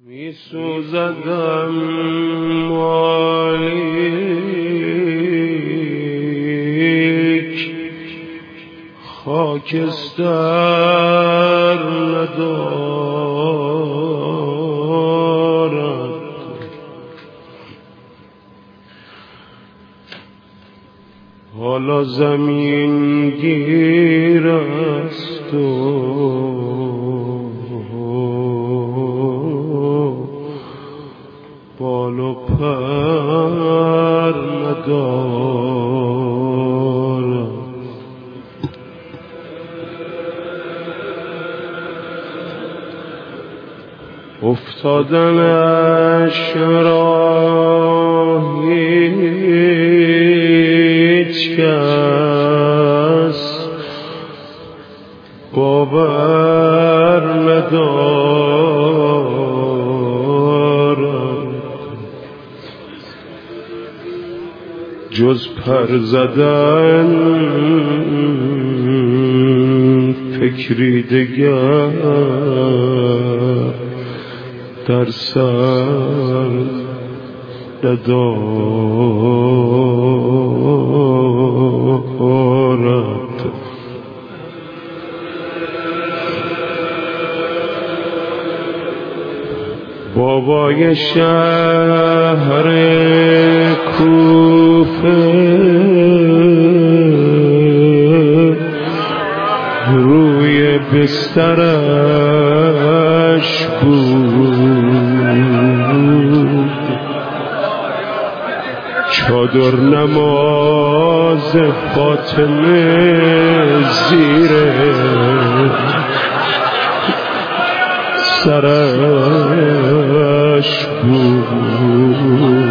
می سوزدم مالیک خاکستر ندارد، حالا زمین گیر است و بال و پر ندارد. افتادنش را هیچ کس باور ندارد، جز پر زدن فکری دگر در سر ندارد. بابای شهر کوفه روی بسترش بود، چادر نماز فاطمه زیر سرش بود.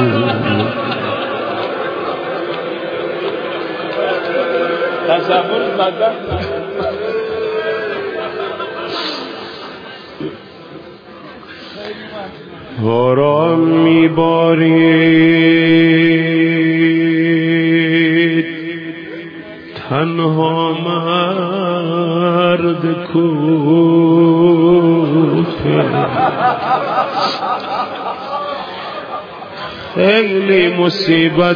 تصور بدن آرام میبارید تنها مرد کوفه، خیلی مصیبت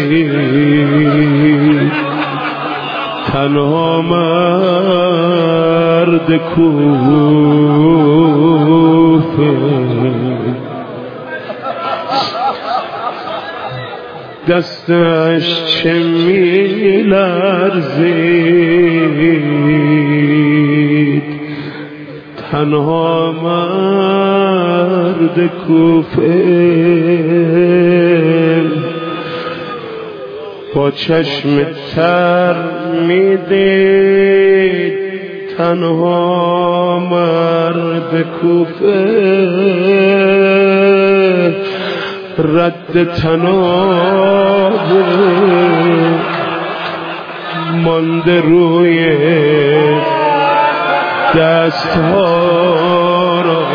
دید تنها مرد کوفه. دستش چه می‌لرزید تنها مرد کوفه، با چشم تر می‌دید تنها مرد کوفه، رد تنابه مانده روی دستها را،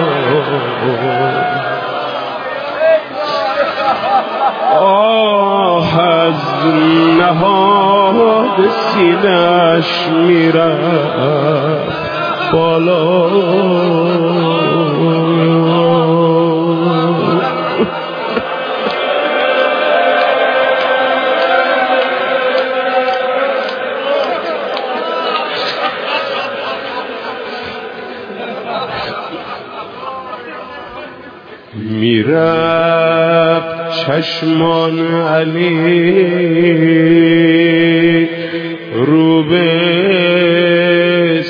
آه از نهاد سینه‌اش میرفت بالا. میرفت چشمان علی رو به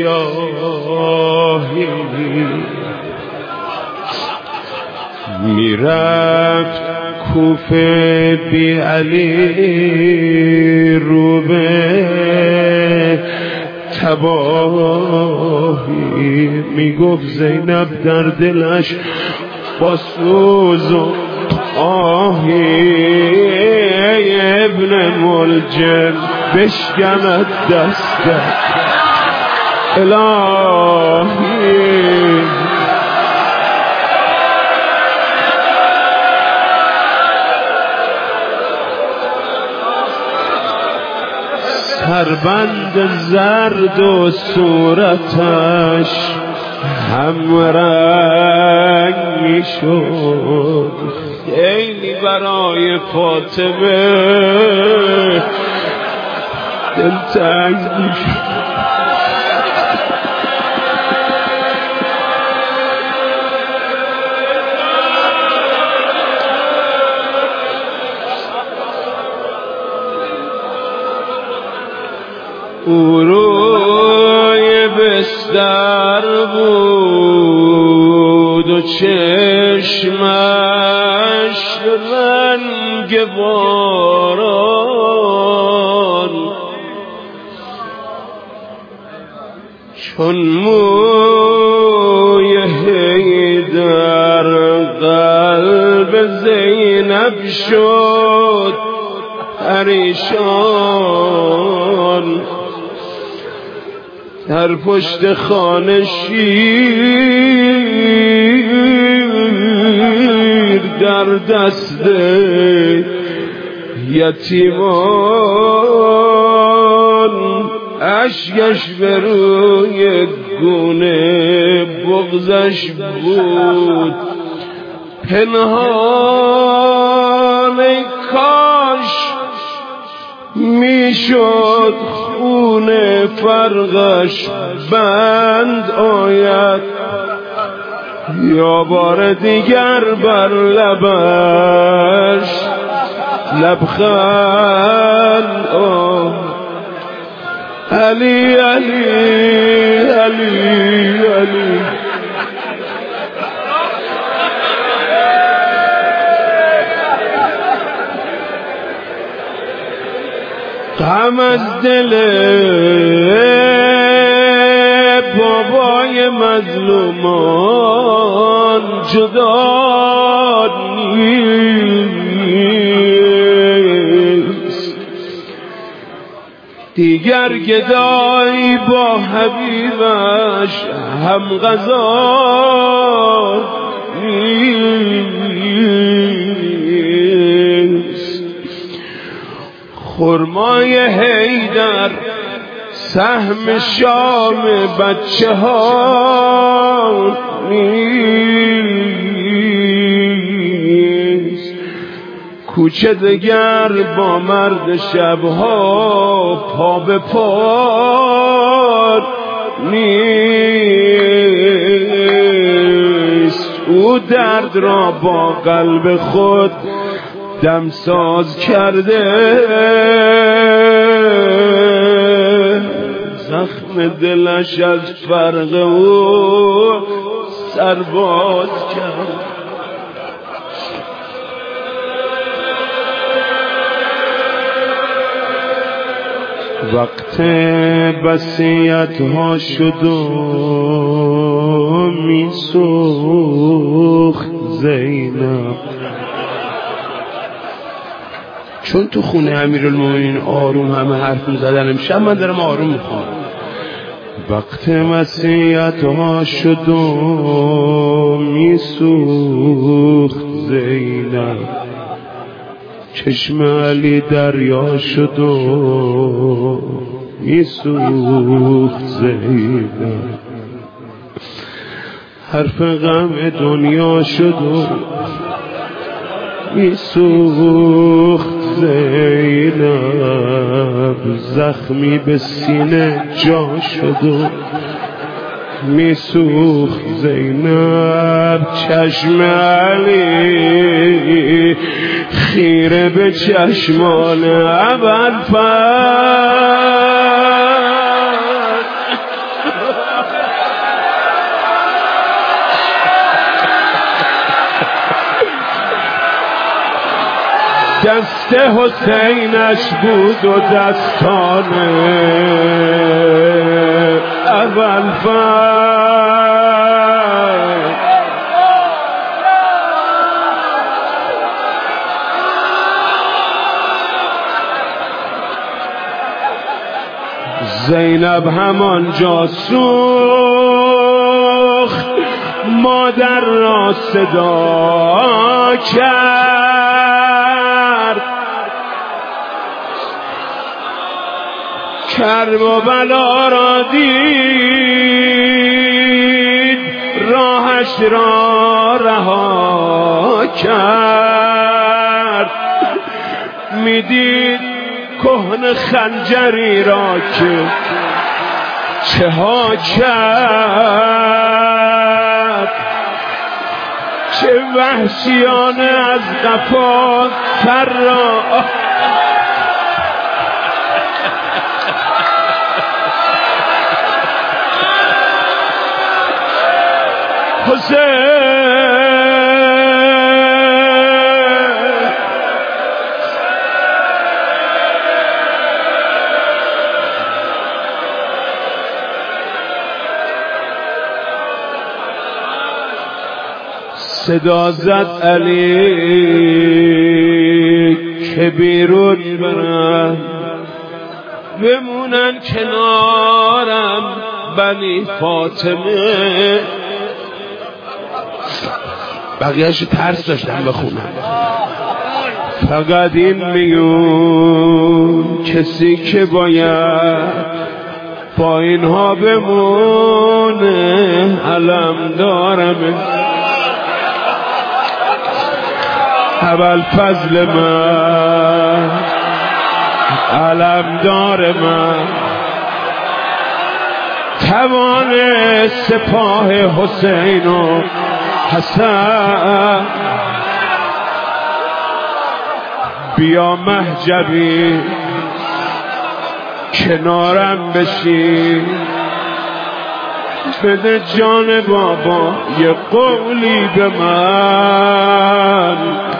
سیاهی، میرفت کوفه بی علی رو به تباهی. میگفت زینب در دلش با سوز و آهی، ابن ملجم بشکند دستت الهی. سربند زرد و صورتش هم رنگ شد خیلی برای فاطمه دلتنگ شد. او روی بستر بود و چشمش رنگ باران، چون موی حیدر قلب زینب شد پریشان. در پشت خانه شیر در دست یتیمان، اشکش به روی گونه بغضش بود پنهان. ای کاش میشد خون فرقش بند آید، یا بار دیگر بر لبش لبخند. علی علی علی علی غم از دل بابای مظلومان جدا نیست، دیگر گدایی با حبیبش هم غذا نیست. خرمای حیدر سهم شام بچه ها نیست، کوچه دگر با مرد شبها پا به پا نیست. او درد را با قلب خود دمساز کرده، زخم دلش از فرق او سرباز کرد. وقت بسیت ها شد و می سوخت زینب، چون تو خونه امیرالمومنین آروم همه حرف می‌زدن، امشب من دارم آروم میخوام. وقت وصیت ها شد و میسوخت زینب، چشم علی دریا شد و میسوخت زینب، حرف غم دنیا شد و میسوخت زینب، زخمی به سینه جا شد و میسوخت زینب. چشم علی خیره به چشمان ابوالفضل، دست حسینش بود و دستان ابوالفضل. زینب همانجا سوخت، مادر را صدا کرد، کرب و بلا را دید، راهش را رها کرد، میدید کهن خنجری را که چه ها کرد، چه وحشیانه از قفا سر را حسین صدا زد علی که بیرون برن، بمونن کنارم بنی فاطمه. بقیهش ترس داشتم بخونم، فقط این میون کسی که باید با اینها بمونه علم دارم. اول فضل من علم دار من، توان سپاه حسین و حسن. بیا مهجبی کنارم بشی، بده جان بابا یه قولی به من،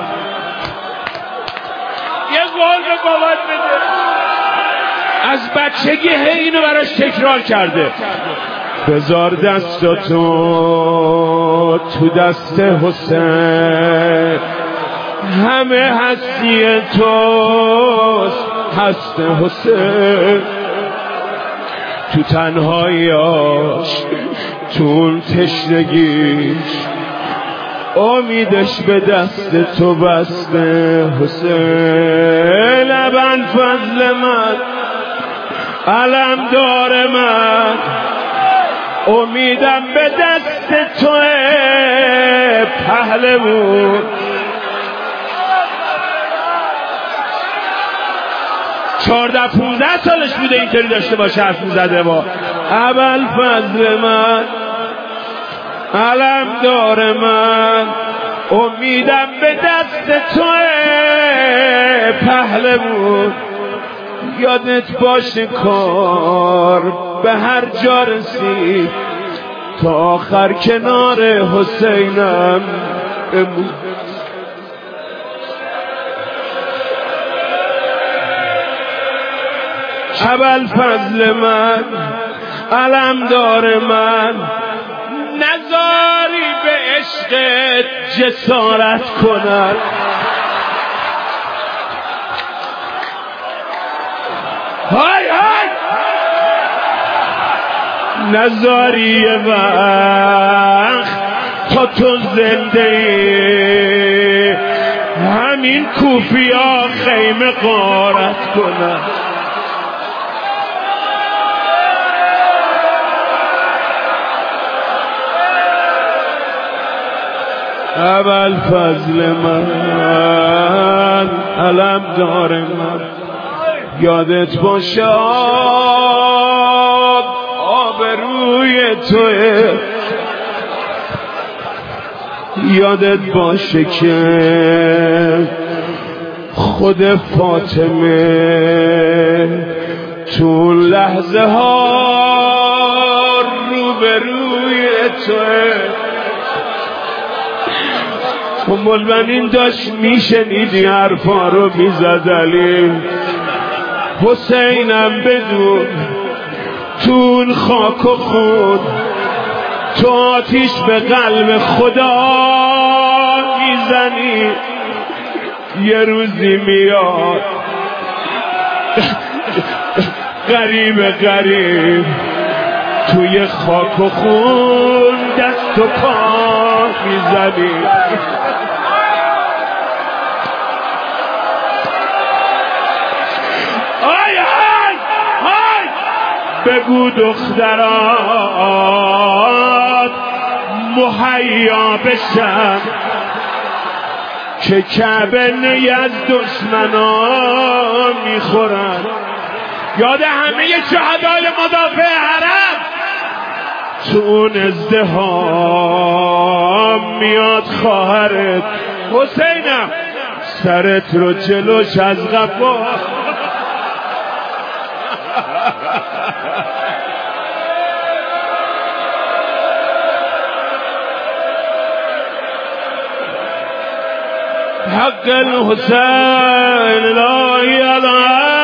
یه قول به بابات بده. از بچگی اینو براش تکرار کرده. بذار دستاتو تو دست حسین، همه هستی توست هست حسین. تو تنهاییاش تو اون تشنگیش امیدش به دست تو بسته حسین. ابن فضل من علم دار من، امیدم به دست توه پهلوون. چارده 15 سالش بوده اینطوری داشته باشه حرف میزده با اول فضل من علم دار من، امیدم به دست توه پهلوون. یادت باشه کار به هر جا رسید، تا آخر کنار حسینم بمون. اول فضل من علم دار من، نذاری به عشقت جسارت کنن. های های نذاری وقت تا تو زنده ای، همین کوفیا خیمه غارت کنن. اول فضل من علم دار من، یادت باشه آب روی توه، یادت باشه که خود فاطمه تو لحظه ها روبروی توه. مولوین داشت میشنیدی حرفا رو میزد علی، حسینم بدون تو خاک و خون تو آتیش به قلب خدا میزنی. یه روزی میاد غریب غریب توی خاک و خون دست و پا میزنی. بگو دخترات مهیا بشن، که کعبه نی از دشمنان میخورن. یاد همه شهدای مدافع حرم تو اون ازدحام میاد خواهرت حسینم سرت رو جلوش از قفا حق الحسين لا إله